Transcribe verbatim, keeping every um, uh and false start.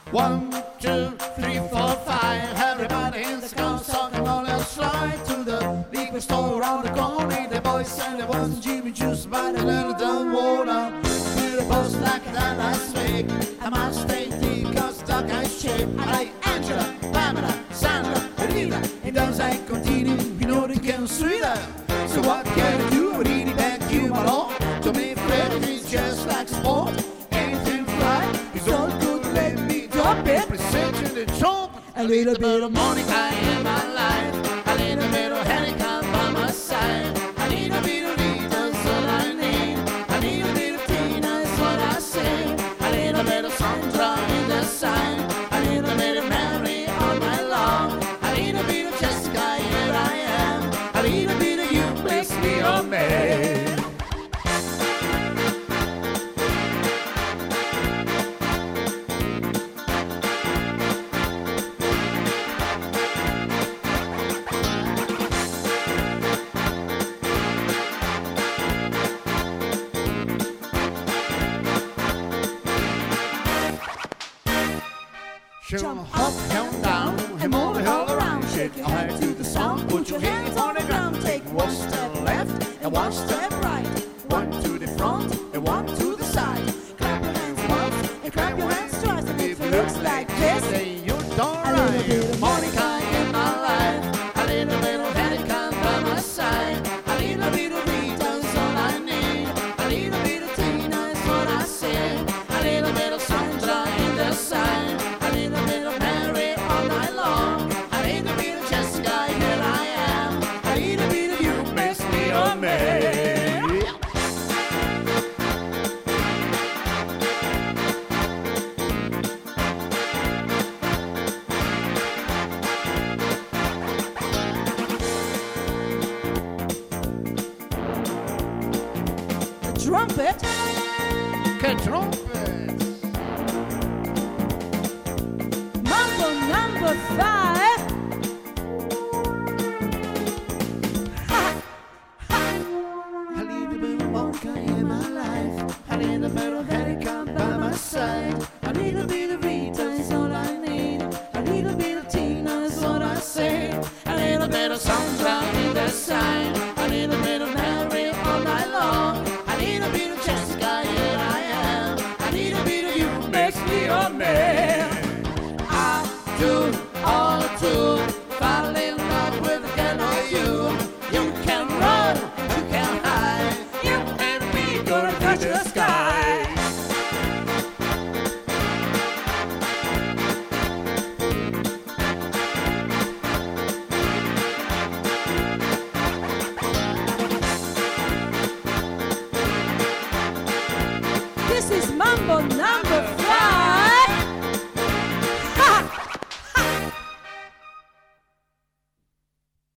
One, two, three, four, five. Everybody in the car, talking on a slide to the liquor store around the corner. The boys and the boys, Jimmy Juice, by the little dumb water. With a bus like that last week. I must stay deep, cause the duck is cheap. I like Angela, Pamela, Sandra, Rita. It doesn't continue, you know they can sweeter. So what can I do? I really beg you, my lord. To me, Fred is just like sport. Anything fly, it's all good, let me drop it. Presenting the trump. A little bit of Monica in my life. A little bit of Helica by my side. A little bit of Rita's all I need. A little bit of Tina is what I say. A little bit of Sandra in the side. A little bit of Mary all night long. A little bit of Jessica, here I am. A little bit of you makes me a man. Jump up, jump down, and all the hell around. Shake your head to the sound, put your hands on the ground. Take one step left and one step right. One to the front and one to the side. Clap your hands once and clap your hands twice. And if it looks like this, then you're done right. A little bit of Monica in my life. A little bit of Helica by my side. A little bit of Rita's all I need. A little bit of Tina is what I say. A little bit of Sandra in the side. A little bit of Mary all night long. A little bit of Jessica, here I am. A little bit of you makes me a man. Trumpet. Que trumpet. Mambo number five. Ha, ha. A little bit of Monica in my life. A little bit of Helica by my side. A little bit of Rita is all I need. A little bit of Tina is what I say. A little bit of Sandra in the side. A little bit of Mary all night long. A little bit of Jessica, here I am. A little bit of you makes me a man. I do all to fall in love with a girl like you. You can run, you can hide. You and me gonna touch the sky. This is Mambo number five.